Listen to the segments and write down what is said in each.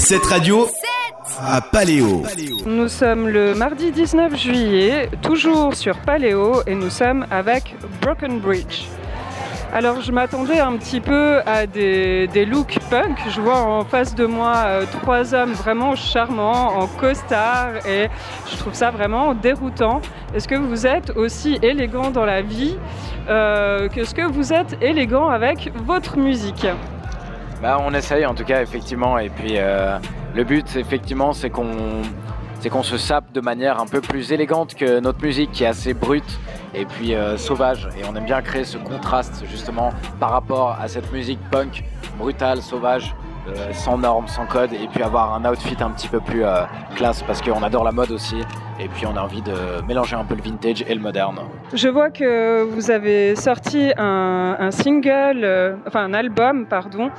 Cette radio à Paléo. Nous sommes le mardi 19 juillet, toujours sur Paléo, et nous sommes avec Broken Bridge. Alors je m'attendais un petit peu à des looks punk. Je vois en face de moi trois hommes vraiment charmants en costard et je trouve ça vraiment déroutant. Est-ce que vous êtes aussi élégant dans la vie qu'est-ce que vous êtes élégant avec votre musique? On essaye en tout cas effectivement, et puis le but effectivement c'est qu'on se sape de manière un peu plus élégante que notre musique qui est assez brute et puis sauvage, et on aime bien créer ce contraste justement par rapport à cette musique punk brutale, sauvage, sans normes, sans code, et puis avoir un outfit un petit peu plus classe parce qu'on adore la mode aussi, et puis on a envie de mélanger un peu le vintage et le moderne. Je vois que vous avez sorti un single, un album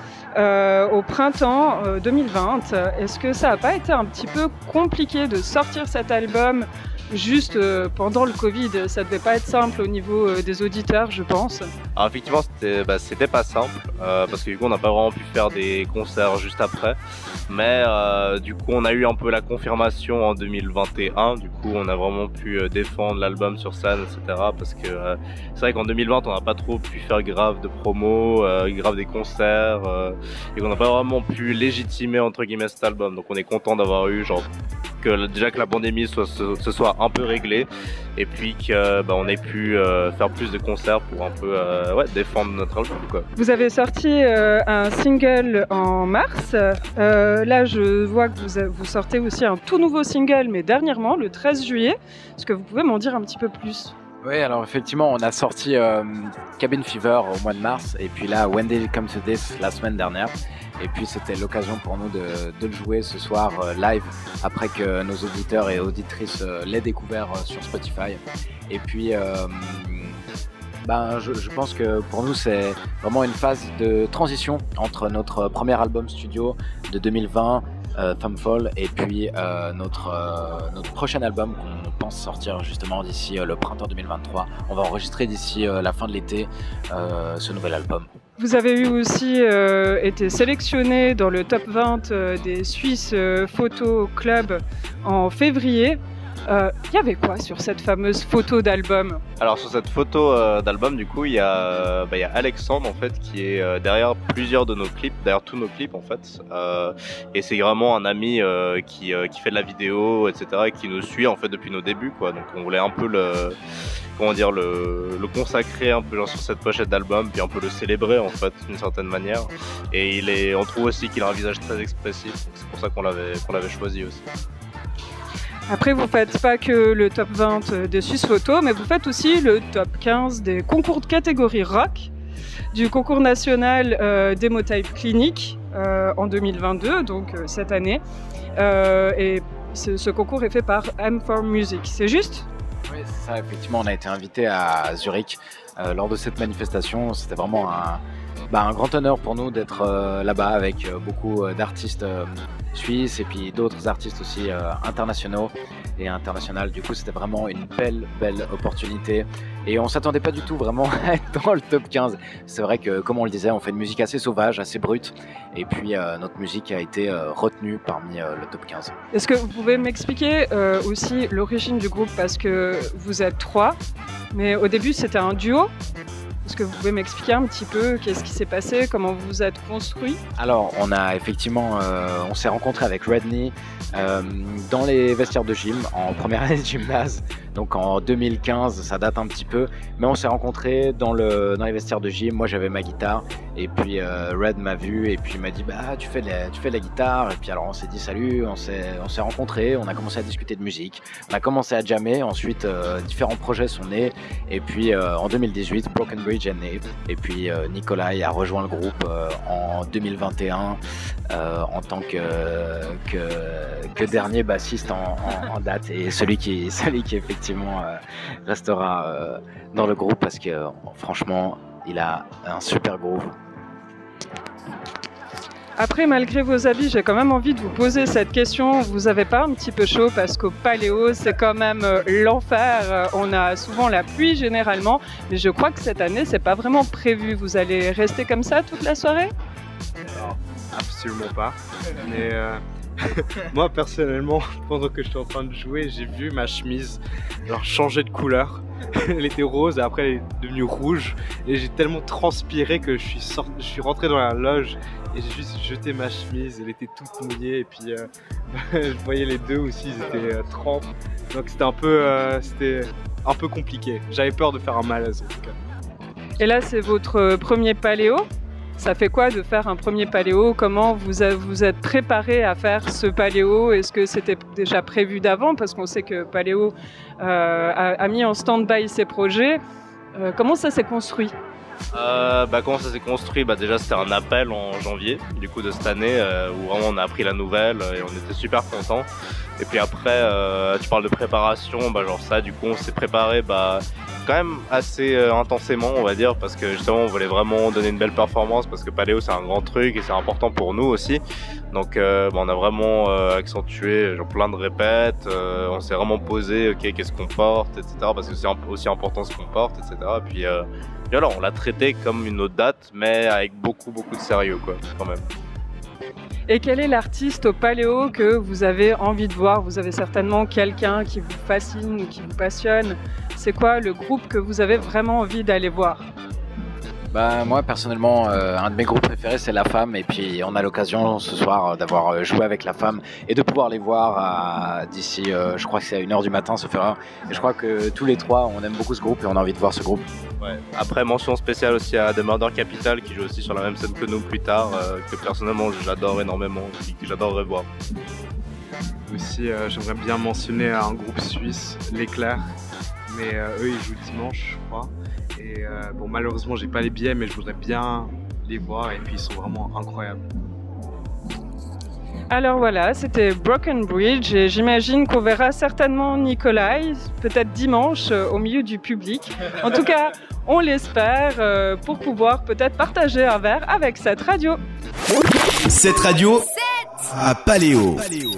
au printemps 2020. Est-ce que ça n'a pas été un petit peu compliqué de sortir cet album juste pendant le Covid? Ça devait pas être simple au niveau des auditeurs, je pense. Alors effectivement, c'était pas simple parce que du coup on n'a pas vraiment pu faire des concerts juste après, mais du coup on a eu un peu la confirmation en 2021. Du coup on a vraiment pu défendre l'album sur scène, etc. Parce que c'est vrai qu'en 2020 on n'a pas trop pu faire grave de promos, grave des concerts, et qu'on n'a pas vraiment pu légitimer entre guillemets cet album. Donc on est content d'avoir eu déjà que la pandémie se soit un peu réglée, et puis qu'on ait pu faire plus de concerts pour un peu défendre notre album, quoi. Vous avez sorti un single en mars. Là, je vois que vous sortez aussi un tout nouveau single, mais dernièrement, le 13 juillet. Est-ce que vous pouvez m'en dire un petit peu plus? Oui, alors effectivement, on a sorti Cabin Fever au mois de mars, et puis là, When Did It Come to This la semaine dernière. Et puis c'était l'occasion pour nous de le jouer ce soir live, après que nos auditeurs et auditrices l'aient découvert sur Spotify. Et puis je pense que pour nous c'est vraiment une phase de transition entre notre premier album studio de 2020, Femme Folle, et puis notre prochain album qu'on pense sortir justement d'ici le printemps 2023. On va enregistrer d'ici la fin de l'été ce nouvel album. Vous avez eu aussi été sélectionné dans le top 20 des Suisses Photo Club en février. Il y avait quoi sur cette fameuse photo d'album? Alors sur cette photo d'album, du coup, il y a Alexandre en fait qui est derrière plusieurs de nos clips, derrière tous nos clips en fait. Et c'est vraiment un ami qui fait de la vidéo, etc. et qui nous suit en fait depuis nos débuts, quoi. Donc on voulait un peu le consacrer un peu sur cette pochette d'album, puis un peu le célébrer en fait d'une certaine manière. Et on trouve aussi qu'il a un visage très expressif, donc c'est pour ça qu'on l'avait choisi aussi. Après, vous faites pas que le top 20 des Suisse Photo, mais vous faites aussi le top 15 des concours de catégorie rock du concours national Demotype Clinique en 2022, donc cette année. Et ce concours est fait par M4 Music, c'est juste? Oui, c'est ça, effectivement, on a été invité à Zurich lors de cette manifestation. C'était vraiment un grand honneur pour nous d'être là-bas avec beaucoup d'artistes suisses et puis d'autres artistes aussi internationaux et internationales. Du coup, c'était vraiment une belle opportunité, et on s'attendait pas du tout vraiment à être dans le top 15. C'est vrai que, comme on le disait, on fait une musique assez sauvage, assez brute, et puis notre musique a été retenue parmi le top 15. Est-ce que vous pouvez m'expliquer aussi l'origine du groupe, parce que vous êtes trois, mais au début c'était un duo? Est-ce que vous pouvez m'expliquer un petit peu qu'est-ce qui s'est passé, comment vous vous êtes construit? Alors, on a effectivement, on s'est rencontré avec Redney dans les vestiaires de gym en première année de gymnase, donc en 2015, ça date un petit peu, mais on s'est rencontrés dans les vestiaires de gym. Moi, j'avais ma guitare, et puis Red m'a vu et puis il m'a dit tu fais de la guitare, et puis alors on s'est dit salut, on s'est rencontrés, on a commencé à discuter de musique, on a commencé à jammer, ensuite différents projets sont nés, et puis en 2018, Broken Bridge est né, et puis Nikolai a rejoint le groupe en 2021 en tant que dernier bassiste en date, et celui qui effectivement restera dans le groupe, parce que franchement il a un super groove. Après, malgré vos habits, j'ai quand même envie de vous poser cette question. Vous avez pas un petit peu chaud, parce qu'au Paléo, c'est quand même l'enfer. On a souvent la pluie généralement, mais je crois que cette année, c'est pas vraiment prévu. Vous allez rester comme ça toute la soirée? Non, absolument pas. Mais Moi personnellement, pendant que j'étais en train de jouer, j'ai vu ma chemise changer de couleur. Elle était rose et après elle est devenue rouge et j'ai tellement transpiré que je suis rentré dans la loge et j'ai juste jeté ma chemise, elle était toute mouillée et puis je voyais les deux aussi, ils étaient trempes, donc c'était un peu compliqué. J'avais peur de faire un malaise en tout cas. Et là, c'est votre premier paléo. Ça fait quoi de faire un premier paléo? Comment vous êtes préparé à faire ce paléo? Est-ce que c'était déjà prévu d'avant? Parce qu'on sait que Paléo a mis en stand-by ses projets. Comment ça s'est construit? Comment ça s'est construit? Déjà c'était un appel en janvier du coup de cette année où vraiment on a appris la nouvelle et on était super contents. Et puis après tu parles de préparation, ça du coup on s'est préparé quand même assez intensément on va dire, parce que justement on voulait vraiment donner une belle performance, parce que Paléo c'est un grand truc et c'est important pour nous aussi. Donc on a vraiment accentué plein de répètes, on s'est vraiment posé qu'est-ce qu'on porte, etc. parce que c'est aussi important ce qu'on porte, etc. Puis alors on l'a traité comme une autre date, mais avec beaucoup de sérieux quand même. Et quel est l'artiste au Paléo que vous avez envie de voir? Vous avez certainement quelqu'un qui vous fascine, qui vous passionne. C'est quoi le groupe que vous avez vraiment envie d'aller voir? Moi personnellement, un de mes groupes préférés c'est La Femme, et puis on a l'occasion ce soir d'avoir joué avec La Femme et de pouvoir les voir d'ici, je crois que c'est à 1h du matin ce fera. Et je crois que tous les trois on aime beaucoup ce groupe et on a envie de voir ce groupe. Ouais. Après mention spéciale aussi à The Murder Capital qui joue aussi sur la même scène que nous plus tard, que personnellement j'adore énormément, que j'adorerais voir. Aussi j'aimerais bien mentionner un groupe suisse, L'Éclair, mais eux ils jouent dimanche je crois. Et malheureusement j'ai pas les billets, mais je voudrais bien les voir et puis ils sont vraiment incroyables. Alors voilà, c'était Broken Bridge et j'imagine qu'on verra certainement Nikolai, peut-être dimanche, au milieu du public. En tout cas, on l'espère pour pouvoir peut-être partager un verre avec cette radio. Cette radio à Paléo.